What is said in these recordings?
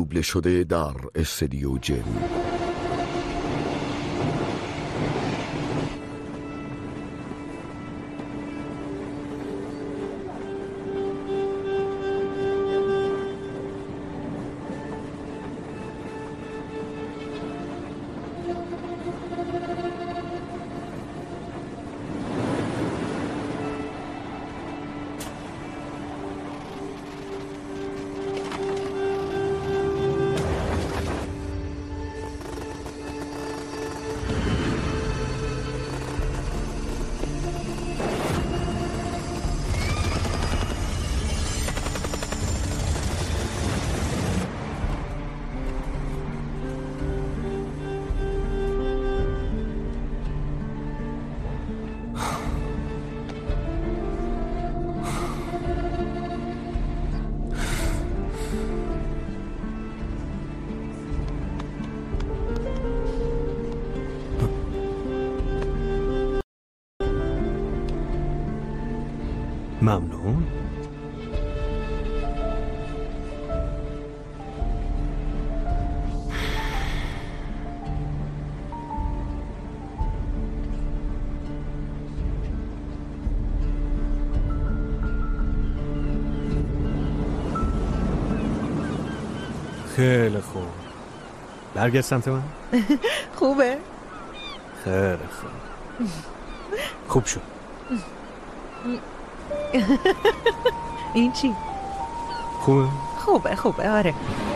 دوبله شده در استودیو جن. ممنون. خیلی خوب. برگرد سمت من. خوبه؟ خیلی خوب. خوب شد. این چی؟ خوبه؟ خوبه آره.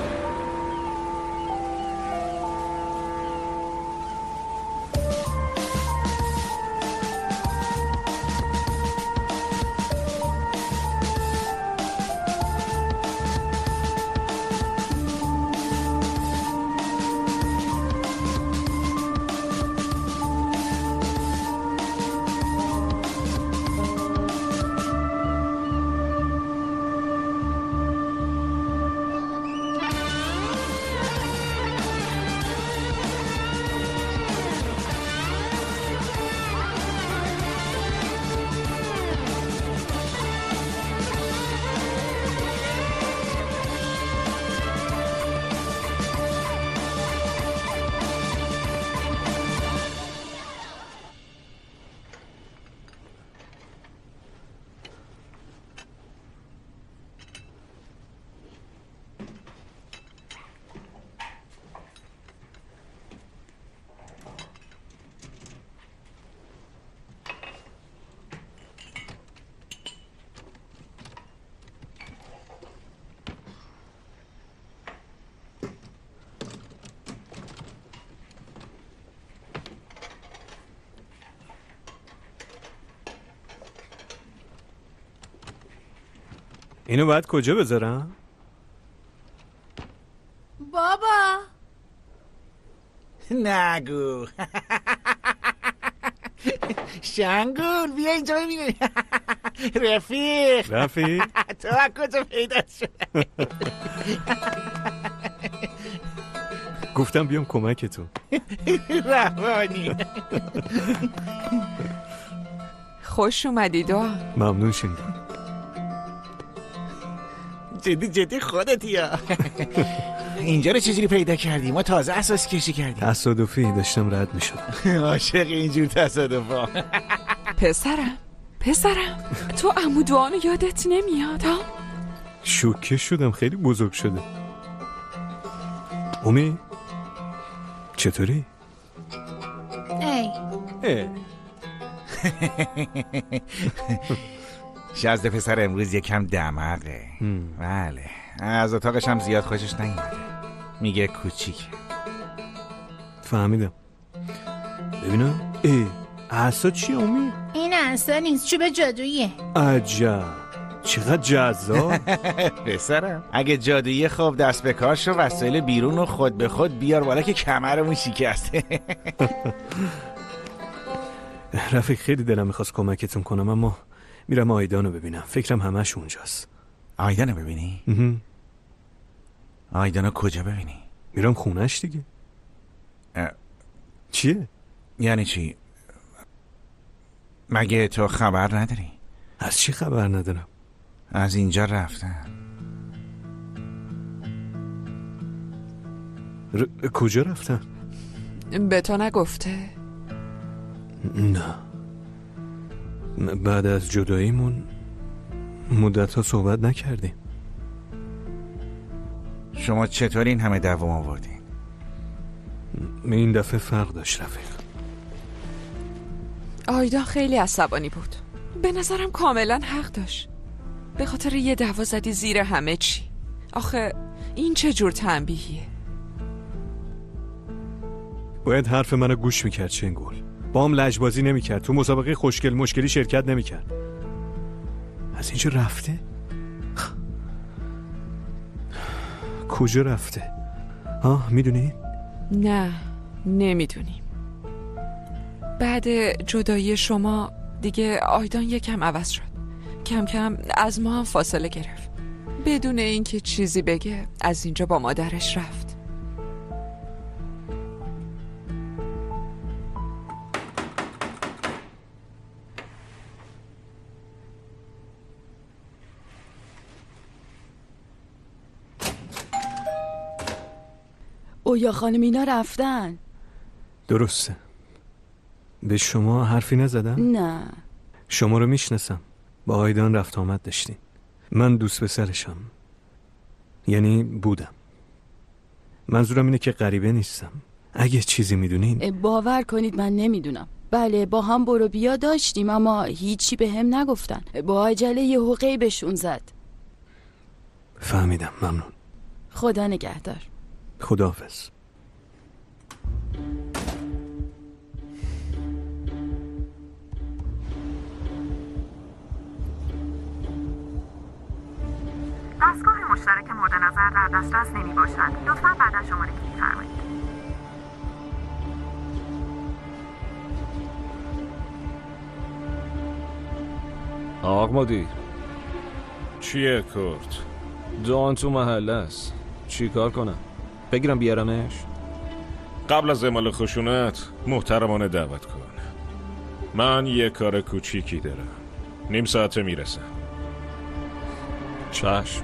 اینو باید کجا بذارم؟ بابا نگو. شنگون بیا اینجا ببینی. رفیق تو کجا پیدا شد؟ گفتم بیام کمکتون. روانی. خوش اومدید. ممنون شنگون. جدی خودتی ها. اینجا رو چجوری پیدا کردی؟ ما تازه اساس کشی کردیم. تصادفی داشتم رد می شدم. عاشق اینجور تصادفا. پسرم تو عمو دعانو یادت نمیاد ها؟ شوکه شدم، خیلی بزرگ شده. اومی چطوری؟ ای شازده پسر امروز یکم دماغه. بله از اتاقش هم زیاد خوشش نیومده. میگه کوچیکه. فهمیدم. ببینم. عصا چیه اومی؟ این عصا نیست، چوب جادوییه. عجب چقدر جذاب. پسرم اگه جادویی خوب دست به کار شو، وسایل بیرون رو خود به خود بیار بالا که کمرمون شکسته. رفیق خیلی دلم میخواست کمکتون کنم، اما میرم آیدانو ببینم. فکرم همش اونجاست. آیدانو ببینی؟ آیدانو کجا ببینی؟ میرم خونش دیگه. چیه؟ یعنی چی؟ مگه تو خبر نداری؟ از چی خبر ندارم؟ از اینجا رفتن. کجا رفتن؟ به تو نگفته؟ نه، بعد از جداییمون مدت‌ها صحبت نکردیم. شما چطور این همه دوام آوردین؟ این دفعه فرق داشت رفیق. آیدا خیلی عصبانی بود. به نظرم کاملا حق داشت. به خاطر یه دعوا زدی زیر همه چی. آخه این چه جور تنبیهیه؟ باید حرف منو گوش میکرد چنگول. با هم لجبازی نمیکرد. تو مسابقه خوشگل مشکلی شرکت نمیکرد. از اینجا رفته؟ کجا رفته؟ میدونی؟ نه، نمیدونیم. بعد جدایی شما دیگه آیدان یکم عوض شد. کم کم از ما هم فاصله گرفت. بدون اینکه چیزی بگه از اینجا با مادرش رفت. اویا خانم اینا رفتن. درسته. به شما حرفی نزدم؟ نه. شما رو میشناسم. با آیدان رفت آمد داشتین. من دوست پسرشم. یعنی بودم. منظورم اینه که غریبه نیستم. اگه چیزی میدونین. باور کنید من نمیدونم. بله با هم برو بیا داشتیم اما هیچی به هم نگفتن. با عجله یه حقی بهشون زد. فهمیدم. ممنون. خدا نگهدار. خداحافظ. دستگاه مشترک مورد نظر در دسترس نمی باشد. لطفاً بعد از شماره کلیک فرمایید. آقا مدیر چیه کرد؟ دان تو محله است. چی کار کنم؟ بگیرم بیارمش؟ قبل از اعمال خشونت محترمانه دعوت کن. من یه کار کوچیکی دارم. نیم ساعته میرسم. چشم.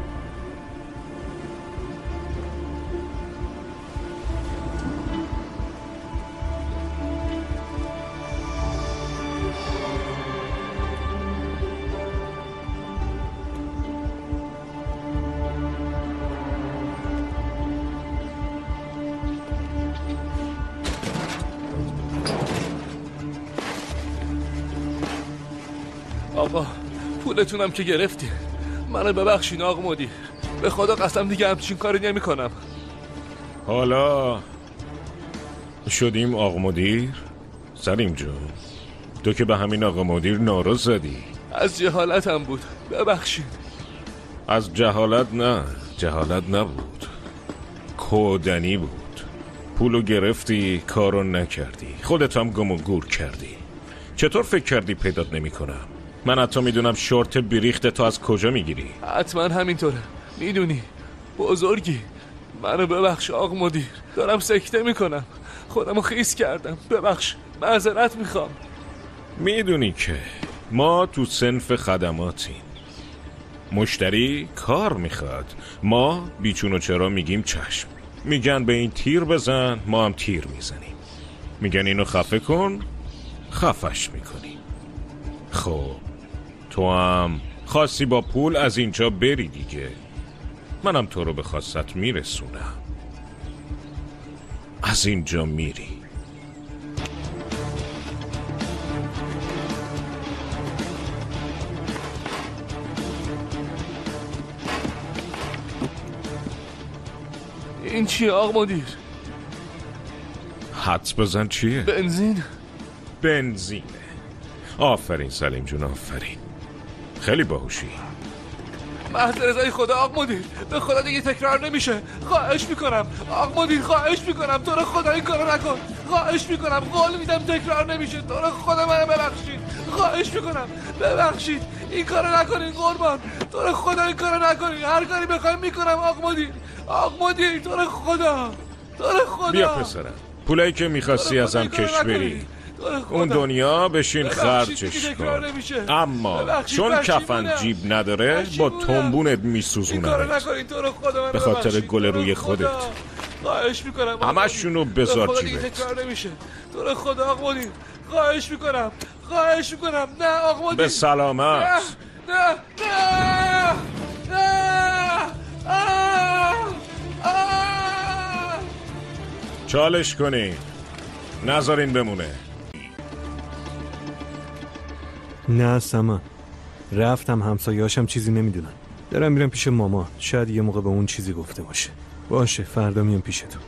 آقا پولتونم که گرفتی. منو ببخشین آقا مدیر. به خدا قسم دیگه همچین کاری نمی کنم. حالا شدیم آقا مدیر؟ سلیم جون تو که به همین آقا مدیر ناراض زدی. از جهالتم بود، ببخشید. از جهالت نه، جهالت نبود، کودنی بود. پولو گرفتی کارو نکردی، خودت هم گم و گور کردی. چطور فکر کردی پیدات نمی کنم؟ من حتی میدونم شورت بریخت تو از کجا میگیری. حتما همینطوره، میدونی بزرگی. منو ببخش آقا مدیر، دارم سکته میکنم، خودمو خیس کردم، ببخش، معذرت میخوام. میدونی که ما تو صنف خدماتیم. مشتری کار میخواد، ما بیچون و چرا میگیم چشم. میگن به این تیر بزن، ما هم تیر میزنیم. میگن اینو خفه کن، خفش میکنیم. خب تو هم خواستی با پول از اینجا بری دیگه. منم تو رو به خواستت میرسونم. از اینجا میری. این چیه آقا مدیر؟ حدس بزن چیه؟ بنزین. بنزینه. آفرین سلیم جون، آفرین، خیلی باهوشی. محض رضای خدا آقا مدیر، به خدا دیگه تکرار نمیشه، خواهش میکنم آقا مدیر، خواهش میکنم، تو رو خدا این کارو نکن، خواهش میکنم، قول میدم تکرار نمیشه، تو رو خدا منو ببخشید، خواهش میکنم ببخشید، این کارو نکنین قربان، تو رو خدا این کارو نکنین، هر کاری بخوایم میکنم آقا مدیر، آقا مدیر، تو رو خدا، تو رو خدا. بیا پسرم، پولایی که میخواستی ازم کش بری اون دنیا بشین خرجش کن. اما چون کفن جیب نداره با تنبونت میسوزونم به خاطر گل روی خودت. خواهش میکنم همشونو بذار خدا دیگه جیبت. تکرار نمیشه. تو رو خدا آقا مدیر خواهش میکنم نه آقا مدیر. به سلامت. نه چالش کنین، نذارین بمونه. نه سما، رفتم همسایه‌هاشم چیزی نمیدونن. دارم میرم پیش ماما، شاید یه موقع به اون چیزی گفته باشه. باشه فردا میام پیش تو.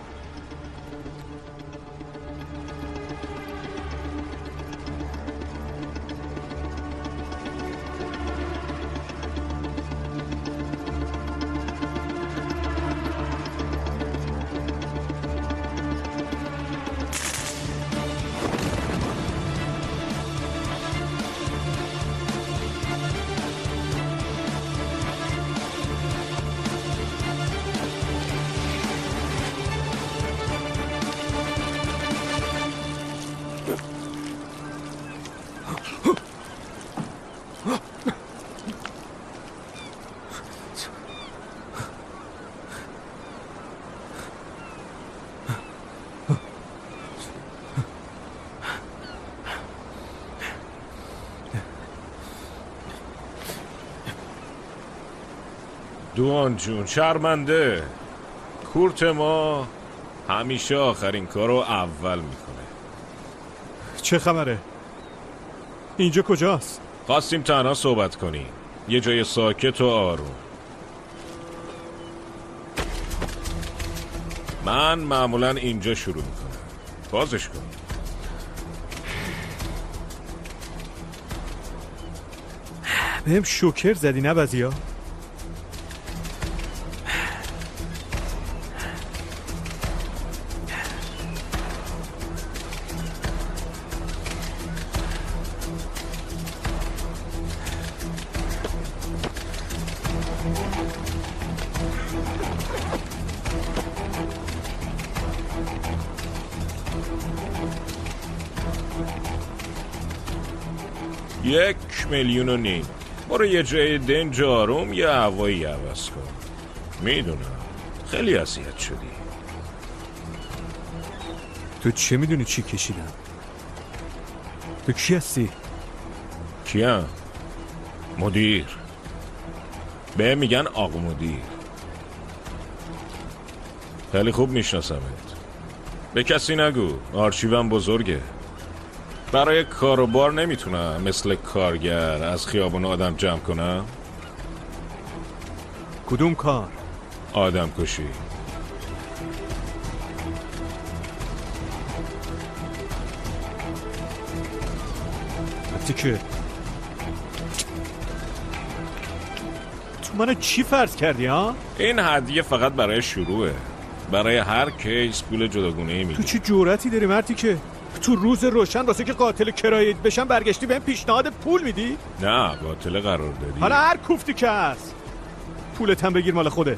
دوان جون شرمنده، کورت ما همیشه آخرین کارو اول میکنه. چه خبره؟ اینجا کجاست؟ خواستیم تنها صحبت کنیم، یه جای ساکت و آروم. من معمولا اینجا شروع میکنم. بازش کن. بهم شوکر زدی نه بزیا؟ $1,500,000 برو یه جای دنج آروم یه هوایی عوض کن. میدونم خیلی اذیت شدی. تو چه میدونی چی کشیدم؟ تو کی هستی؟ کیم؟ مدیر. به میگن آقا مدیر. خیلی خوب میشناسمت. به کسی نگو، آرشیوم بزرگه. برای کاروبار نمیتونم مثل کارگر از خیابون آدم جمع کنم. کدوم کار؟ آدم کشی. حتی که تو منو چی فرض کردی ها؟ این هدیه فقط برای شروعه. برای هر کیس پول جداگونه‌ای میگیری. تو چی جرأتی داری مردی که تو روز روشن راسته که قاتل کرایه بشم برگشتی بهم پیشنهاد پول میدی؟ نه قاتل قرار دادی. حالا هر کوفتی که هست پولت هم بگیر مال خودت.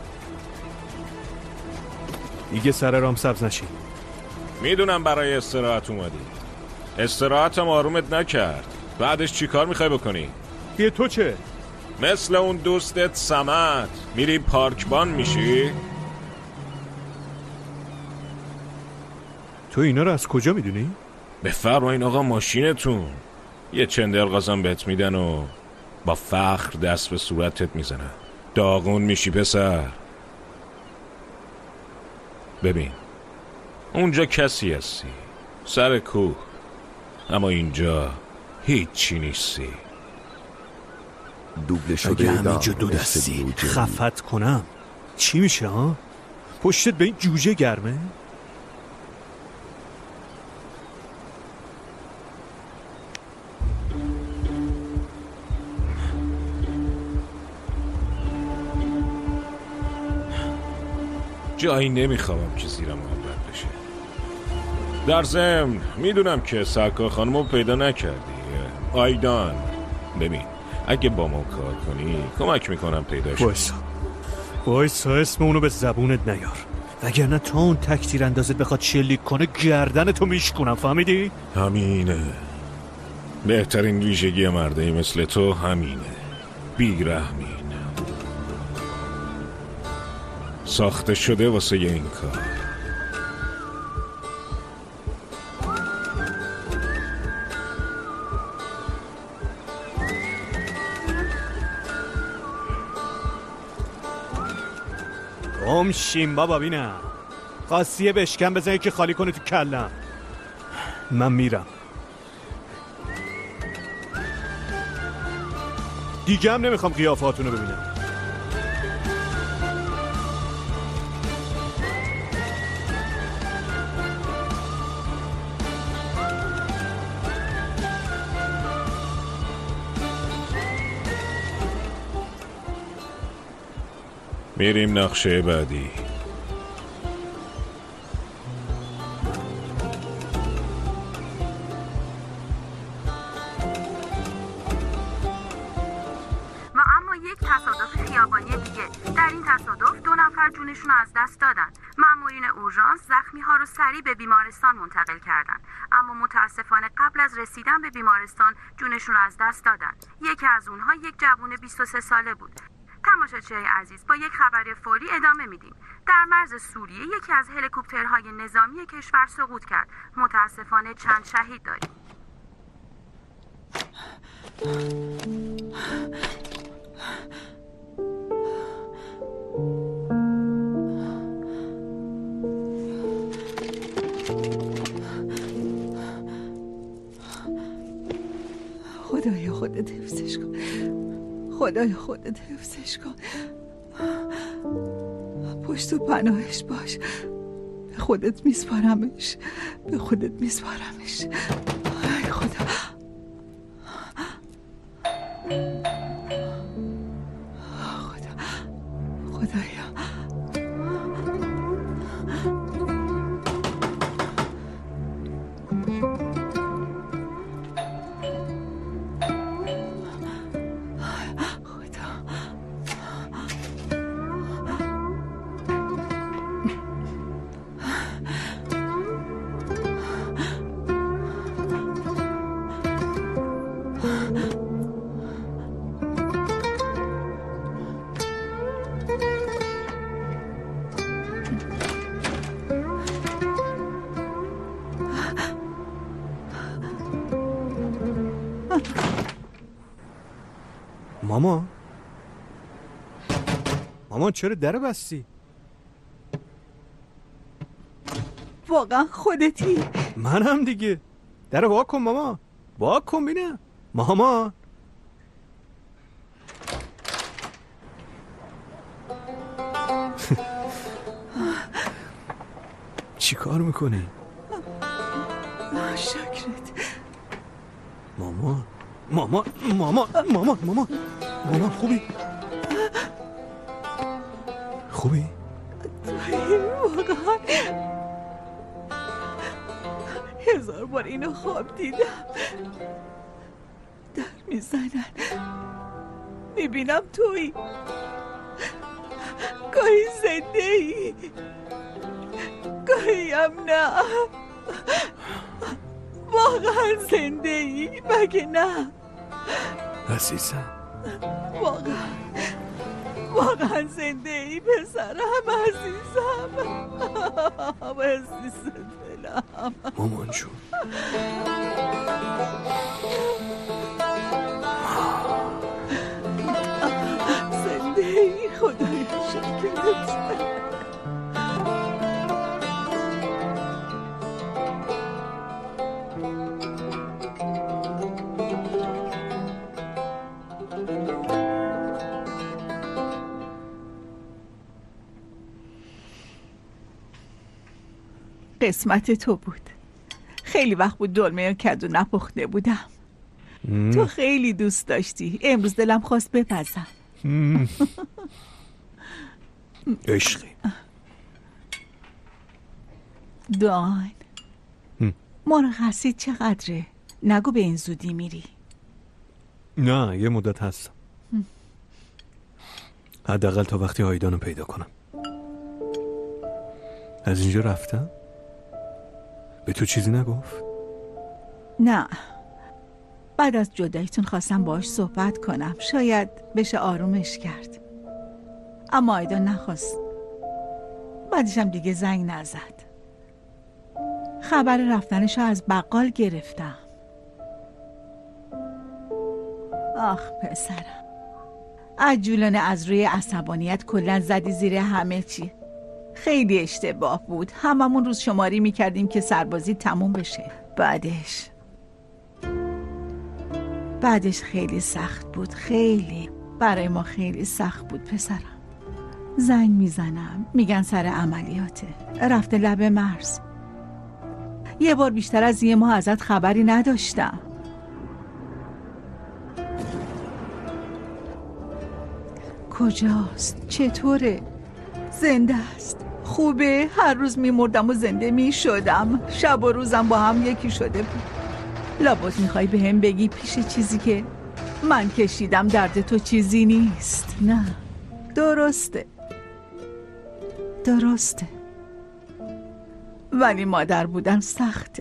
دیگه سر رام سبز نشی. میدونم برای استراحت اومدی. استراحتم آرومت نکرد. بعدش چی کار میخوای بکنی؟ یه تو چه؟ مثل اون دوستت سمت میری پارکبان میشی؟ تو اینا رو از کجا میدونی؟ بفرمایین آقا ماشینتون. یه چندل غازم بهت میدن و با فخر دست به صورتت میزنن. داغون میشی پسر. ببین اونجا کسی هستی، سر کوه، اما اینجا هیچی نیستی. دوبله اگه شده همینجا دو دستی خفت کنم چی میشه ها؟ پشتت به این جوجه گرمه؟ جایی نمیخوام که زیرم محبت بشه. در ضمن میدونم که سرکار خانمو پیدا نکردی. آیدان ببین اگه با ما کار کنی کمک میکنم پیداش کنی. وایسا اسم اونو به زبونت نیار، وگرنه تا اون تکتیر اندازت بخواد شلیک کنه گردنتو میشکنم. فهمیدی؟ همینه. بهترین ویژگی مردی مثل تو همینه، بیرحمین. ساخته شده واسه این کار. شیم بابا بینم قاسیه بشکن بزنی که خالی کنه تو کلم. من میرم دیگه، هم نمیخوام قیافاتونو ببینم. میریم نقشه بعدی. زخمی‌ها رو سریع به بیمارستان منتقل کردن، اما متاسفانه قبل از رسیدن به بیمارستان جونشون رو از دست دادن. یکی از اونها یک جوان 23 ساله بود. تماشاچی‌های عزیز، با یک خبر فوری ادامه میدیم. در مرز سوریه یکی از هلیکوپترهای نظامی کشور سقوط کرد. متاسفانه چند شهید داریم. خدایا خودت حفظش کن، خدایا خودت حفظش کن، پشت و پناهش باش. به خودت میسپارمش، به خودت میسپارمش. ای خدا، خدایا. مامان چرا در بستی؟ واقعا خودتی؟ منم دیگه. در وا کن مامان، وا کن بینم. مامان چی کار میکنی؟ شکرت. مامان خوبی؟ خوبی؟ واقعا 1000 بار اینو خواب دیدم. در میزنن، میبینم تویی، گاهی زنده ای، گاهی هم نه. واقعا زنده ای مگه نه؟ عزیزم واقعا زنده ای پسرم، عزیزم، عزیز دلم. مامان جون زنده ای، خدایا شکرت. قسمت تو بود. خیلی وقت بود دلمه کدو نپخته بودم. تو خیلی دوست داشتی. امروز دلم خواست بپزم. عشقی. دان مرخصی چقدره؟ نگو به این زودی میری. نه یه مدت هستم، حداقل تا وقتی آیدانو پیدا کنم. از اینجا رفتم؟ به تو چیزی نگفت؟ نه، بعد از جداییتون خواستم باهاش صحبت کنم، شاید بشه آرومش کرد، اما آیدان نخواست. بعدشم دیگه زنگ نزد. خبر رفتنشو از بقال گرفتم. آخ پسرم، عجولانه از روی عصبانیت کلن زدی زیر همه چی. خیلی اشتباه بود. هممون روز شماری میکردیم که سربازی تموم بشه. بعدش خیلی سخت بود. خیلی برای ما خیلی سخت بود پسرم. زنگ میزنم میگن سر عملیاته، رفته لب مرز. یه بار بیشتر از یه ماه ازت خبری نداشتم. کجاست؟ چطوره؟ زنده است؟ خوبه؟ هر روز میمردم و زنده میشدم. شب و روزم با هم یکی شده بود. لابد میخوای به هم بگی پیش چیزی که من کشیدم درد تو چیزی نیست. نه، درسته ولی مادر بودن سخته.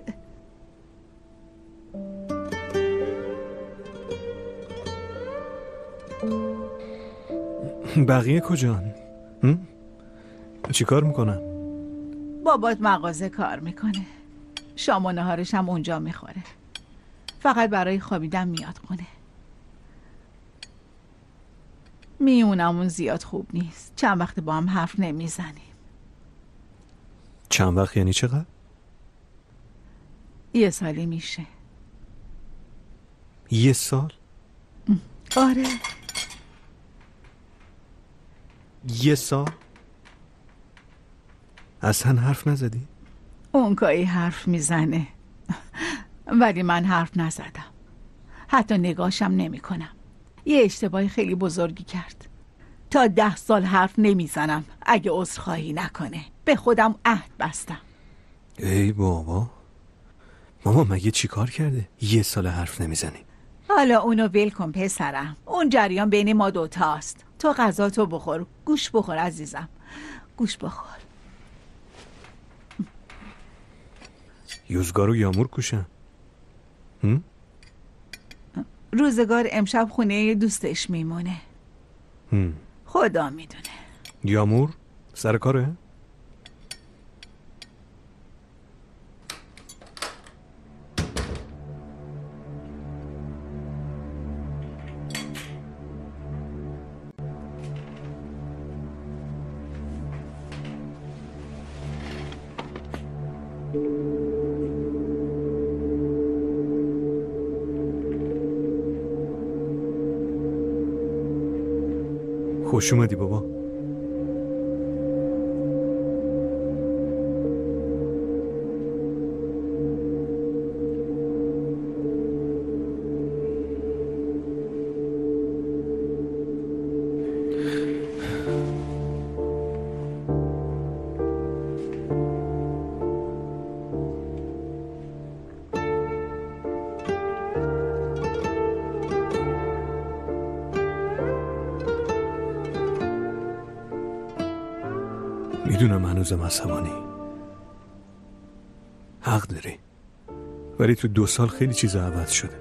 بقیه کجان؟ چی کار میکنن؟ بابات مغازه کار میکنه. شام و نهارش هم اونجا میخوره. فقط برای خوابیدن میاد خونه. میونمون زیاد خوب نیست. چند وقت با هم حرف نمیزنیم. چند وقت یعنی چقدر؟ 1 سالی میشه. 1 سال؟ آره. 1 سال؟ اصلا حرف نزدی؟ اون گاهی حرف میزنه ولی من حرف نزدم. حتی نگاشم نمی کنم. یه اشتباه خیلی بزرگی کرد. تا 10 سال حرف نمیزنم اگه عذرخواهی نکنه. به خودم عهد بستم. ای بابا، ماما مگه چی کار کرده؟ 1 سال حرف نمیزنی؟ حالا اونو ول کن پسرم. اون جریان بین ما دوتاست. تو غذاتو بخور. گوش بخور عزیزم، گوش بخور. یوزگار و یامور کوشن؟ روزگار امشب خونه دوستش میمونه. خدا میدونه. یامور سر کاره؟ خوش اومدی بابا. میدونم هنوزم عصبانی، حق داری، ولی تو 2 سال خیلی چیزا عوض شده.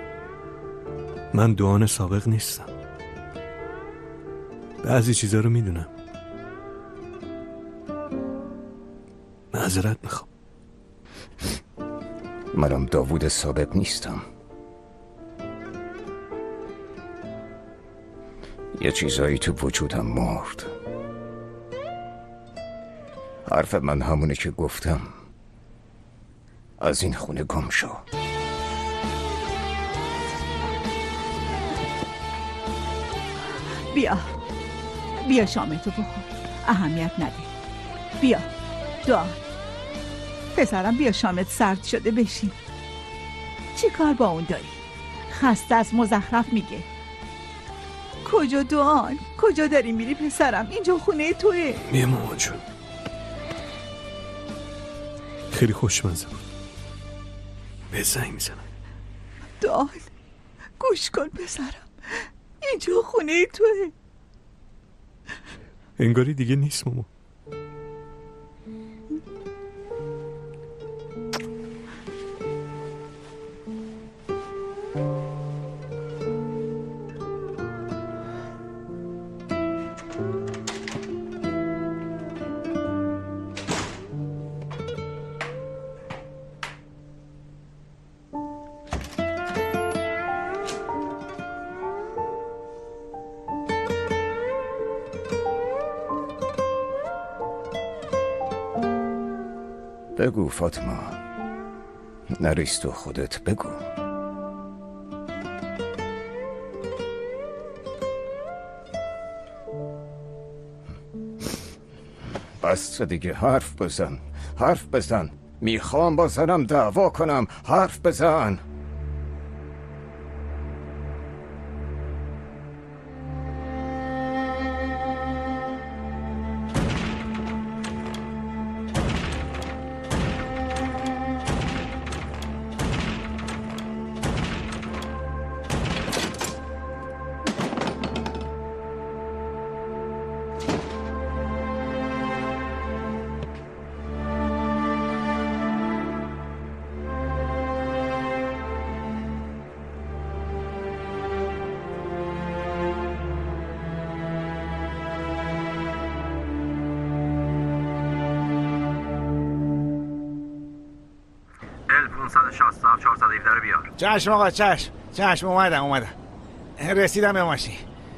من دوان سابق نیستم. بعضی چیزا رو میدونم. معذرت میخوام. منم داوود سابق نیستم. یه چیزایی تو وجودم مرد. حرف من همونه که گفتم. از این خونه گم شو. بیا شامتو بخور. اهمیت نده. بیا دعا. پسرم بیا شامت سرد شده بشین. چی کار با اون داری؟ خسته از مزخرف میگه. کجا دعان؟ کجا داری میری پسرم؟ اینجا خونه توه. بیا مامان جون. خیلی خوشمزه بود. به زنگ میزنم. دعان گوش کن پسرم، اینجا خونه توه. انگاری دیگه نیست مامان. بگو فاطمه، نریست تو خودت بگو. بس دیگه، حرف بزن. میخوام با زنم دعوا کنم، حرف بزن. چشم آقا، چشم اومدم. رسیدم به ماشین.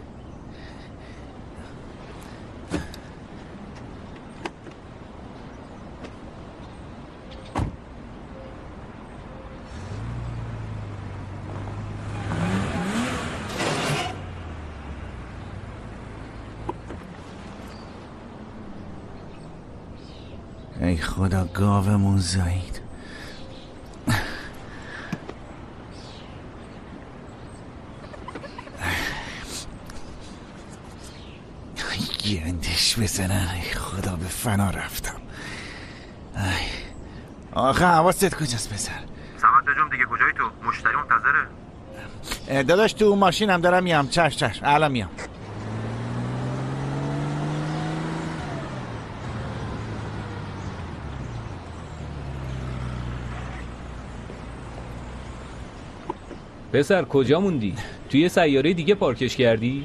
ای خدا، گاومون زایید. گندش بزنن. ای خدا، به فنا رفتم. آخه حواست کجاست پسر؟ سمت بجم دیگه. کجایی تو؟ مشتری منتظره. داداش تو ماشینم دارم میام. چشم الان میام. پسر کجا موندی؟ توی سیاره دیگه پارکش کردی؟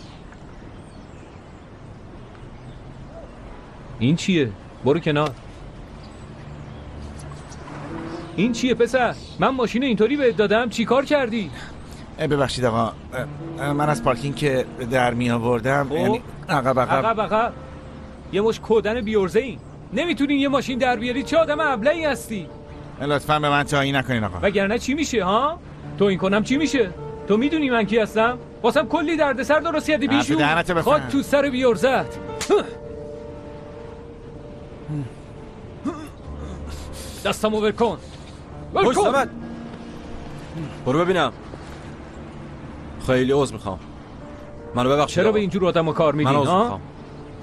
این چیه؟ برو کنار. این چیه پسر؟ من ماشین اینطوری بهت دادم، چی کار کردی؟ ببخشید آقا، من از پارکینگ که در می آوردم، یعنی عقب یه مش کودن بیورزه این. نمیتونین یه ماشین در بیاری؟ چه آدم ابلهی هستی؟ لطفا به من توهین نکنین آقا. وگرنه چی میشه ها؟ توهین کنم چی میشه؟ تو میدونی من کی هستم؟ واسم کلی دردسر درست کردی بیشون. خود تو سر بیورزت. دستمو ول کن. برو ببینم. خیلی عذر میخوام. منو ببخشید. چرا به اینجور آدمو کار میدین ها؟ من عذر میخوام.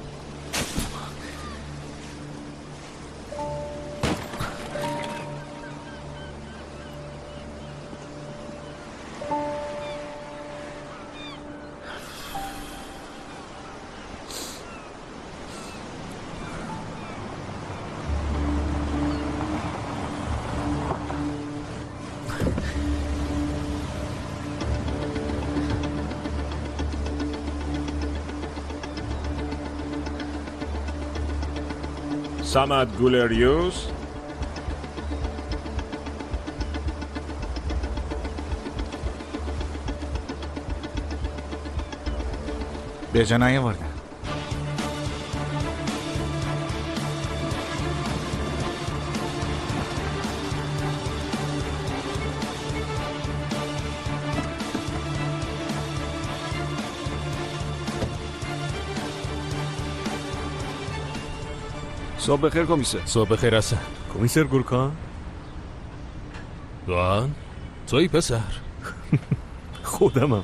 سمت گولریوس، به جا نیاوردن. صبح بخیر کمیسر. صبح بخیر حسن. کمیسر گورکان؟ دوان توی پسر؟ خودمم.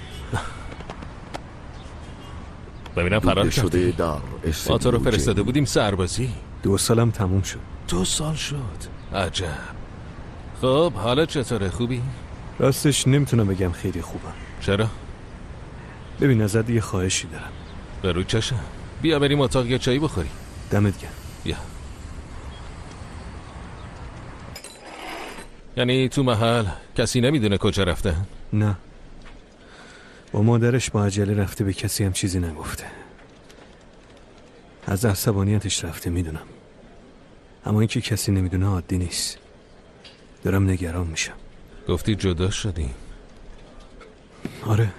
ببینم فرار کردی. ما تو رو فرستاده بودیم سربازی. 2 سالم تموم شد. 2 سال شد؟ عجب. خب حالا چطوره؟ خوبی؟ راستش نمیتونم بگم خیلی خوبم. چرا؟ ببین ازت یه خواهشی دارم. به رو چشم. بیا بریم اتاق یه چایی بخوریم. دمت گرم. بیا. یعنی تو محل کسی نمیدونه کجا رفته؟ نه، با مادرش با عجله رفته، به کسی هم چیزی نگفته. از عصبانیتش رفته میدونم، اما اینکه کسی نمیدونه عادی نیست. دارم نگران میشم. گفتی جدا شدی؟ آره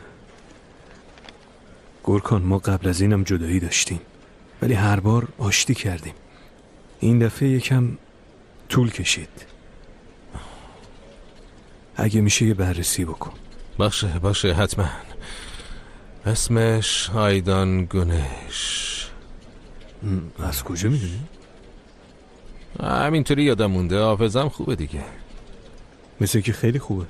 گورکان، ما قبل از اینم جدایی داشتیم، ولی هر بار آشتی کردیم. این دفعه یکم طول کشید. اگه میشه یه بررسی بکن. باشه حتما. اسمش آیدان گونش. از کجا میدونی؟ همینطوری یادم مونده. حافظم خوبه دیگه. مثل که خیلی خوبه.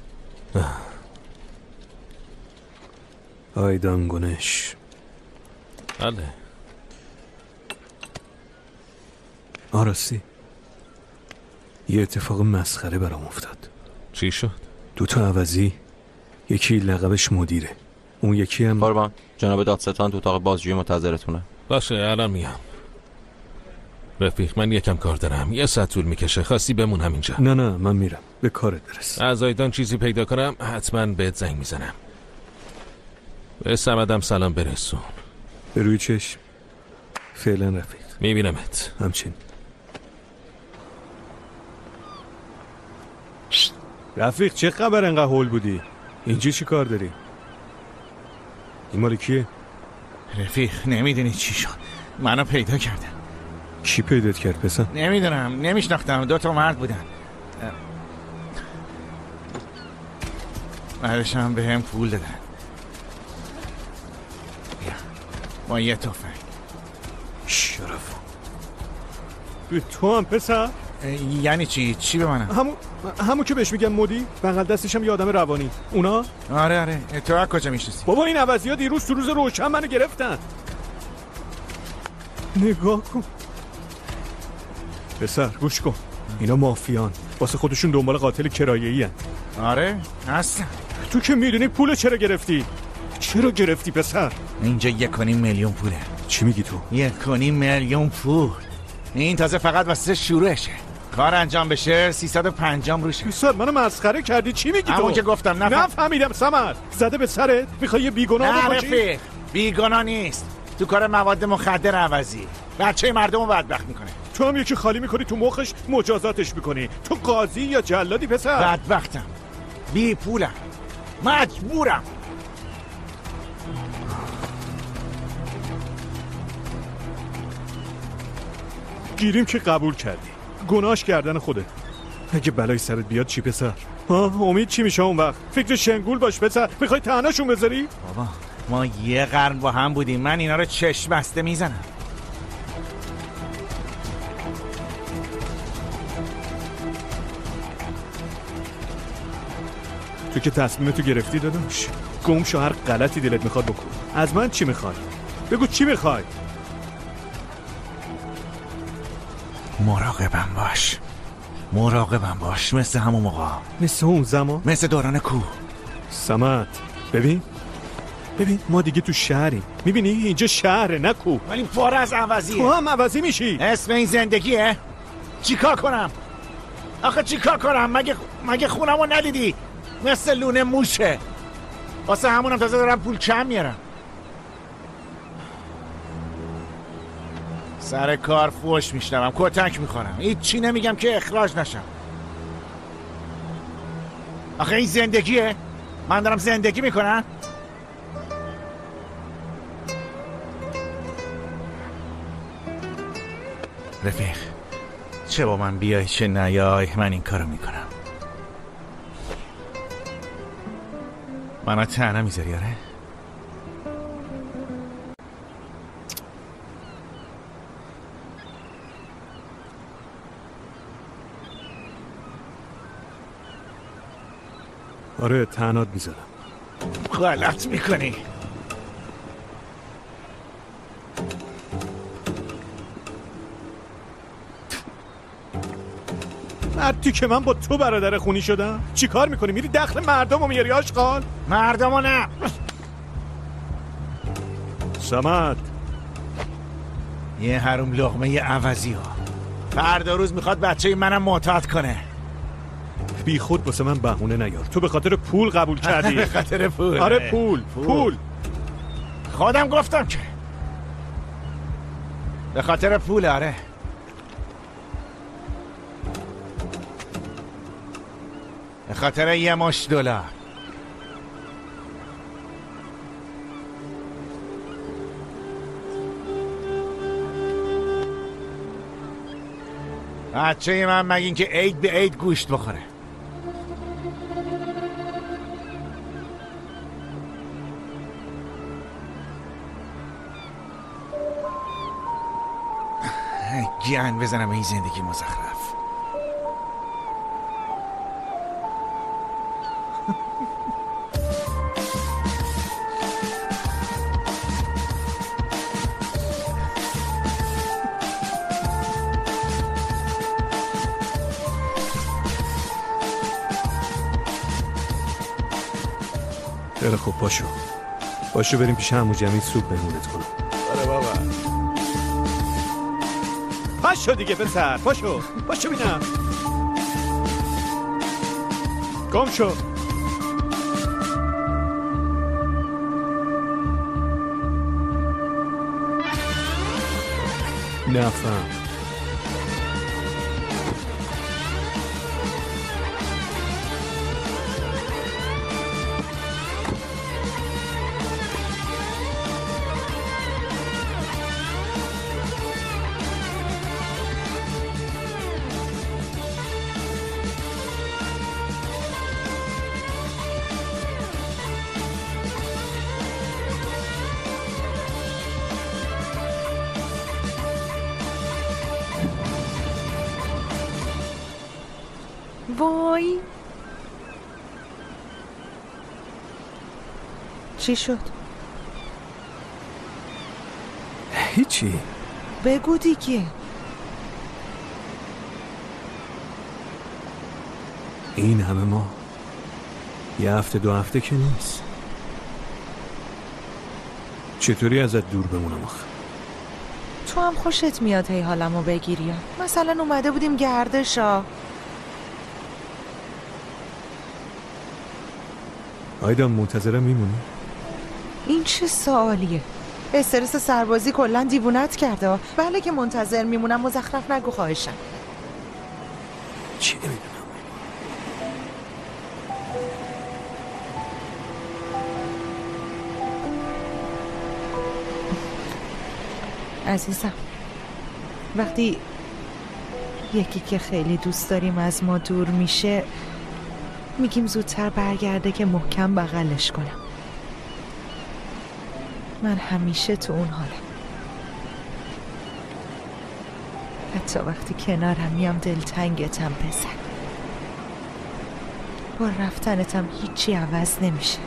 آیدان گونش. بله. راستی یه اتفاق مسخره برام افتاد. چی شد؟ 2 عوضی، یکی لقبش مدیره، اون یکی هم قربان جناب دادستان تو اتاق بازجویی منتظرتونه. باشه الان میام. رفیق من یکم کار دارم، یه ساعت طول میکشه. خواستی بمون همینجا؟ نه من میرم، به کارت برس. از آیدان چیزی پیدا کنم حتما بهت زنگ میزنم. به سمدم سلام برسون. به روی چشم. فعلا رفیق. میبینمت. همچین. رفیق چه خبر انقدر هول بودی؟ اینجا چی کار داری؟ این مال کیه؟ رفیق نمیدونی چی شد، منو پیدا کردن. کی پیدات کرد پسر؟ نمیدونم، نمیشناختم. 2 مرد بودن. بعدش هم به هم پول دادن. بیا با یه تفنگ. شرف به تو هم پسر؟ یعنی چی به منم؟ همون که بهش میگن مدی، بغل دستش هم یه آدم روانی. اونا؟ آره تو از کجا میشناسی؟ بابا این عوضی ها دیروز تو روز روشن منو گرفتن. نگاه کن پسر، گوش کن. اینا مافیان، واسه خودشون دنبال قاتل کرایه‌ای هن. آره هستن. تو که میدونی پول چرا گرفتی پسر؟ اینجا 1.5 میلیون پوله. چی میگی تو؟ 1.5 میلیون پول. این تازه فقط واسه شروعشه. کار انجام بشه 350 روشه. پسر منو مسخره کردی. چی میگی تو؟ همون که گفتم نفهمیدم. سمر زده به سرت؟ میخوای یه بیگناه بکشی؟ نه رفیق، بیگناه نیست. تو کار مواد مخدر عوضی بچه مردمو بدبخت میکنه. تو هم یکی خالی میکنی تو مخش مجازاتش میکنی. تو قاضی یا جلادی پسر؟ بدبختم، بی پولم، مجبورم. گیریم که قبول کردی، گناهش کردن خوده. اگه بلای سرت بیاد چی پسر؟ امید چی میشه اون وقت؟ فکر شنگول باش پسر. میخوای تنهاشون بذاری؟ بابا ما 1 قرن با هم بودیم، من اینا رو چشم بسته میزنم. تو که تصمیمتو گرفتی داداش، گم شو. هر غلطی دلت میخواد بکن. از من چی میخوای؟ بگو چی میخوای؟ مراقبم باش مثل همون موقع، مثل اون زمان، مثل دوران کوه. سمت ببین ما دیگه تو شهریم. میبینی اینجا شهره نه کوه. ولی پر از عوضیه. تو هم عوضی میشی. اسم این زندگیه؟ چیکار کنم؟ آخه چیکار کنم؟ مگه خونمو ندیدی؟ مثل لونه موشه. واسه همونم تازه دارم پول کم میارم. سر کار فوش میشنوم، کتک میخورم، هیچی نمیگم که اخراج نشم. آخه این زندگیه؟ من دارم زندگی میکنم؟ رفیق چه با من بیای چه نیای، من این کارو میکنم. منو تنها میذاری؟ آره آره تنهات میذارم. غلط میکنی. مردی که من با تو برادر خونی شدم. چی کار میکنی؟ میری دخل مردم رو میاری آشغال؟ مردم رو نه. سمت یه حروم لقمه یه عوضی ها فردا روز میخواد بچه منم معتاد کنه. بی خود واسه من بهونه نیار. تو به خاطر پول قبول کردی. به خاطر پول؟ آره پول. خودم گفتم که به خاطر پول. آره به خاطر یه مش دلار. بچه من مگین که عید به عید گوشت بخوره. گیان بزنم این زندگی مزخرف. خیلی خوب پاشو بریم پیش عمو جمیل سوپ بهمونت کنم. آره بابا پاشو دیگه پسر، پاشو بینم. گم شو. نفهم. وای چی شد؟ هیچی. بگو دیگه. این همه ما یه هفته 2 هفته که نیست. چطوری ازت دور بمونم آخه؟ تو هم خوشت میاد هی حالمو بگیری. مثلا اومده بودیم گردشا. آیدا منتظرم میمونی؟ این چه سوالیه؟ استرس سربازی کلا دیوونت کرده. بله که منتظر میمونم. مزخرف نگو خواهشم. چی نمیدونم. عزیزم وقتی یکی که خیلی دوست داریم از ما دور میشه میگیم زودتر برگرده که محکم بغلش کنم. من همیشه تو اون حالم. حتی وقتی کنارم میام دلتنگتم بزن. با رفتنتم هیچی عوض نمیشه.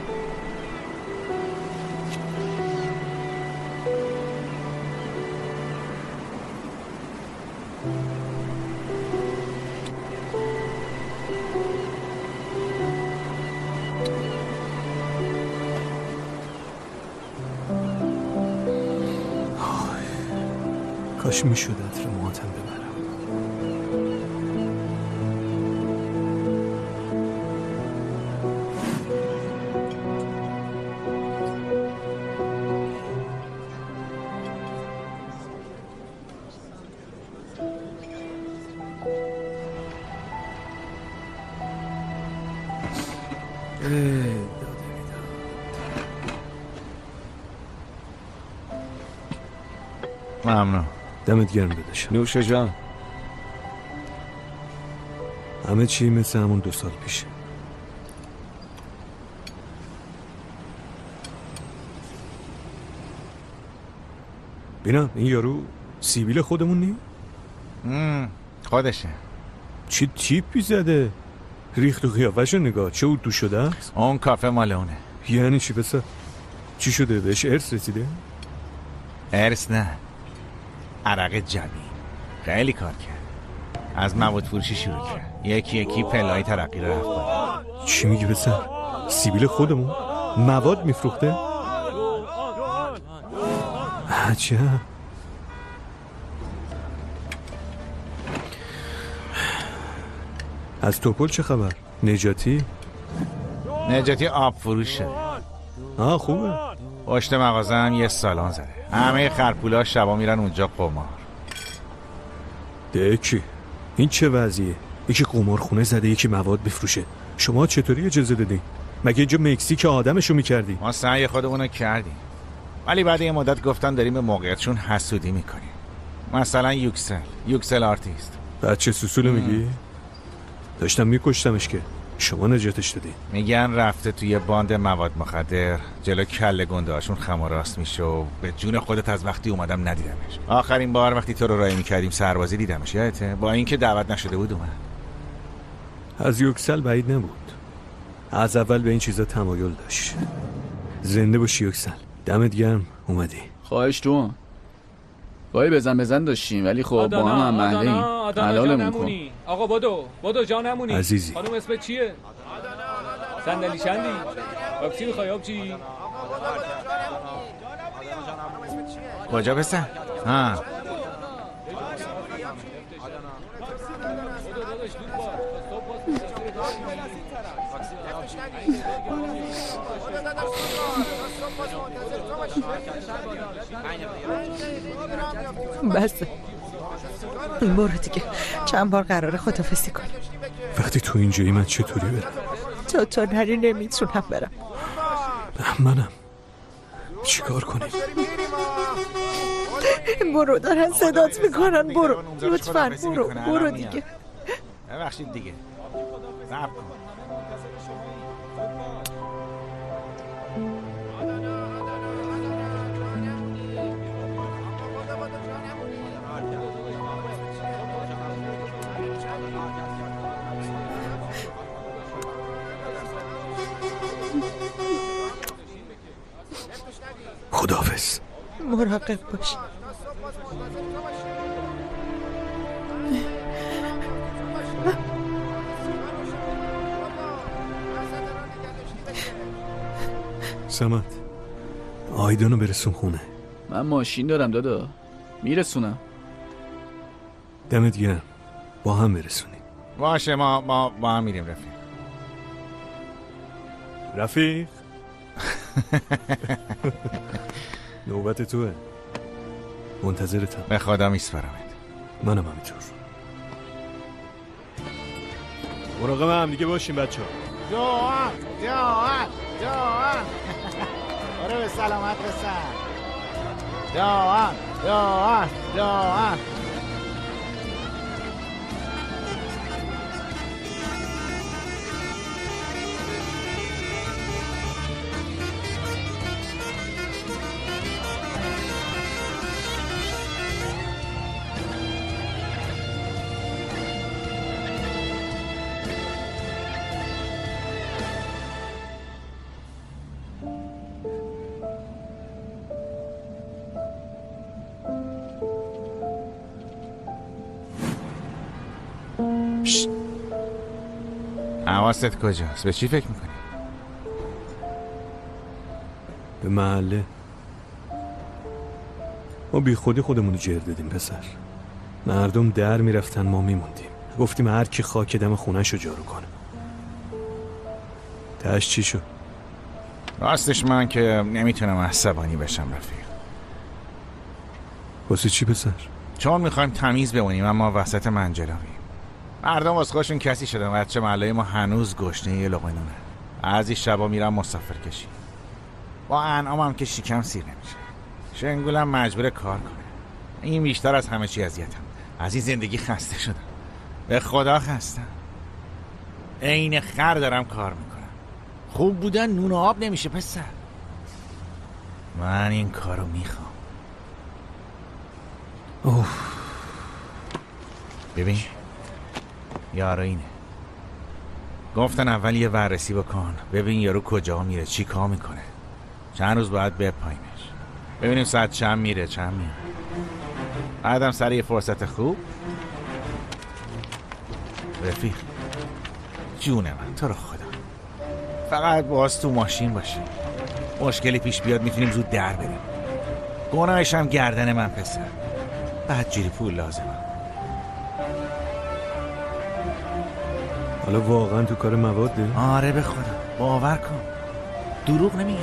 کاش میشد عطر موهاتم ببرم. ممنون. دمت گرم داداش. نوش جان. همه چی مثل همون 2 سال پیشه. بینم این یارو سیبیل خودمون نی؟ خودشه. چی تیپی زده؟ ریخت و قیافه‌شو نگاه. چه اردو شده است؟ اون کافه مال اونه. یعنی چی پسر؟ چی شده؟ بهش ارث رسیده؟ ارث نه، عرق جبین. خیلی کار کرد. از مواد فروشی شروع کرد. یکی پله‌های ترقی رو رفت بالا. چی میگی پسر؟ سیبیل خودمون؟ مواد میفروخته؟ عجب. از توپل چه خبر؟ نجاتی آب فروشه. خوبه. پشت مغازه هم یه سالن زده. همه خرپولا شبا میرن اونجا قمار. دکی این چه وضعیه؟ یکی قمارخونه زده، یکی مواد بفروشه. شما چطوری اجازه دادین؟ مگه اینجا مکزیک آدمشو میکردی؟ ما سعی خودمونو کردیم، ولی بعد یه مدت گفتن داریم به موقعیتشون حسودی میکنیم. مثلا یوکسل آرتیست بچه سوسولو میگی؟ داشتم میکشتمش که شما نجاتش دادی. میگن رفته توی باند مواد مخدر، جلو کله گنده هاشون خم و راست میشه و به جون خودت از وقتی اومدم ندیدمش. آخرین بار وقتی تو رو رای میکردیم سربازی دیدمش، یادته؟ با اینکه دعوت نشده بود اومد. از یوکسل بعید نبود. از اول به این چیزا تمایل داشت. زنده باشی یوکسل. دمت گرم اومدی. خواهش تو. گاهی بزن داشتیم ولی خب با هم محله‌ایم. حلالمون کن. آقا بدو جا نمونی. عزیزی خانم اسمت چیه؟ صندلی شندی؟ تاکسی می‌خوای آبجی؟ کجا بسن؟ ها بس برو دیگه، چند بار قراره خداحافظی کنیم. وقتی تو اینجایی من چطوری برم؟ تو نری نمیتونم برم. منم چیکار کنیم؟ برو دارن صدات میکنن، برو لطفاً برو دیگه. ببخشید دیگه صبر کن. خداحافظ. مراقب باش. سمت آیدانو برسون خونه. من ماشین دارم دادا، میرسونم. دمت گرم، با هم برسونیم. باشه ما با هم میریم. رفیق نوبت توه، منتظرتم. به خدا میسپارمت. منم همینطور. مراقب هم دیگه باشیم بچه ها. جوان برو به سلامت بسن. جوان حواست کجاست؟ به چی فکر میکنی؟ به محله. ما بی خودی خودمونو جر دادیم پسر. مردم در میرفتن ما میموندیم. گفتیم هر کی خاک دم خونه‌شو جارو کنه. تاش چی شد؟ راستش من که نمیتونم عصبانی بشم رفیق. واسه چی پسر؟ چون میخوایم تمیز بمونیم اما وسط منجلابیم. مردم واسه خودشون کسی شدن. بچه محله ما هنوز گشنه یه لقمه نونه. از این شبا میرم مسافر کشی. با انعام هم که شکم سیر نمیشه. شنگولم مجبور کار کنه. این بیشتر از همه چی اذیتم. از این زندگی خسته شدم. به خدا خستم. عین خر دارم کار میکنم. خوب بودن نون و آب نمیشه پسر. من این کارو میخوام. ببین یارو اینه. گفتن اول یه بررسی بکن ببین یارو کجا میره، چی کار میکنه، چند روز باید بپاییمش ببینیم ساعت چند میره چند میاد. بعدم سر یه فرصت خوب رفیق جون من تو رو خدا فقط باز تو ماشین باشی. مشکلی پیش بیاد میتونیم زود در بریم. گناهش هم گردن من پسر. بعد جوری پول لازمم. حالا واقعا تو کار مواده؟ آره به خدا باور کن دروغ نمیگم.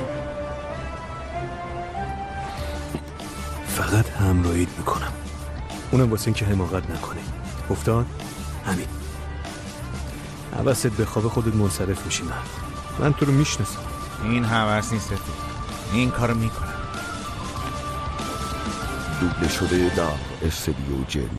فقط همراهیت میکنم، اونم واسه این که حماقت نکنی. افتاد؟ همین. حواست به خواب خودت منصرف میشی. من تو رو میشناسم. این حواس نیست رفیق. این کارو میکنم. دوبله شده در استودیو جن.